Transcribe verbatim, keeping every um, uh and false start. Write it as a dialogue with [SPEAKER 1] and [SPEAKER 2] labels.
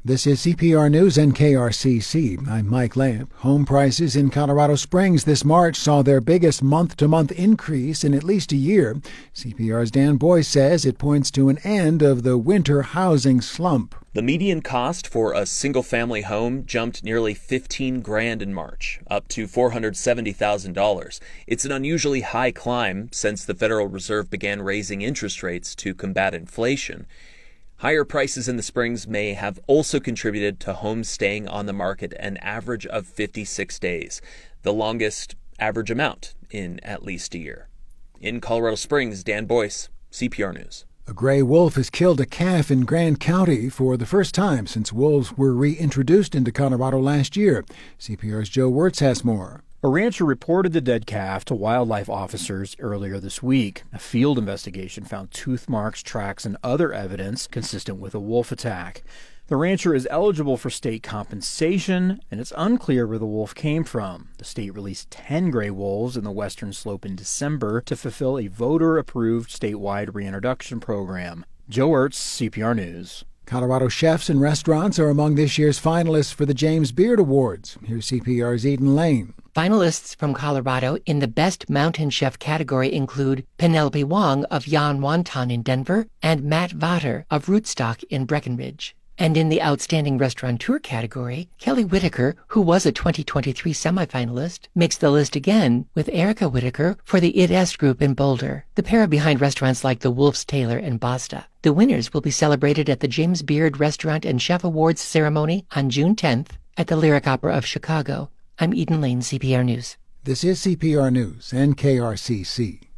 [SPEAKER 1] This is C P R News and K R C C. I'm Mike Lamp. Home prices in Colorado Springs this March saw their biggest month-to-month increase in at least a year. C P R's Dan Boyce says it points to an end of the winter housing slump.
[SPEAKER 2] The median cost for a single-family home jumped nearly fifteen grand in March, up to four hundred seventy thousand dollars. It's an unusually high climb since the Federal Reserve began raising interest rates to combat inflation. Higher prices in the Springs may have also contributed to homes staying on the market an average of fifty-six days, the longest average amount in at least a year. In Colorado Springs, Dan Boyce, C P R News.
[SPEAKER 1] A gray wolf has killed a calf in Grand County for the first time since wolves were reintroduced into Colorado last year. C P R's Joe Wirtz has more.
[SPEAKER 3] A rancher reported the dead calf to wildlife officers earlier this week. A field investigation found tooth marks, tracks, and other evidence consistent with a wolf attack. The rancher is eligible for state compensation, and it's unclear where the wolf came from. The state released ten gray wolves in the Western Slope in December to fulfill a voter-approved statewide reintroduction program. Joe Wirtz, C P R News.
[SPEAKER 1] Colorado chefs and restaurants are among this year's finalists for the James Beard Awards. Here's C P R's Eden Lane.
[SPEAKER 4] Finalists from Colorado in the Best Mountain Chef category include Penelope Wong of Yan Wonton in Denver and Matt Vater of Rootstock in Breckenridge. And in the Outstanding Restaurateur category, Kelly Whitaker, who was a twenty twenty-three semifinalist, makes the list again with Erica Whitaker for the It Est Group in Boulder, the pair behind restaurants like the Wolf's Tailor and Basta. The winners will be celebrated at the James Beard Restaurant and Chef Awards ceremony on June tenth at the Lyric Opera of Chicago. I'm Eden Lane, C P R News.
[SPEAKER 1] This is C P R News and K R C C.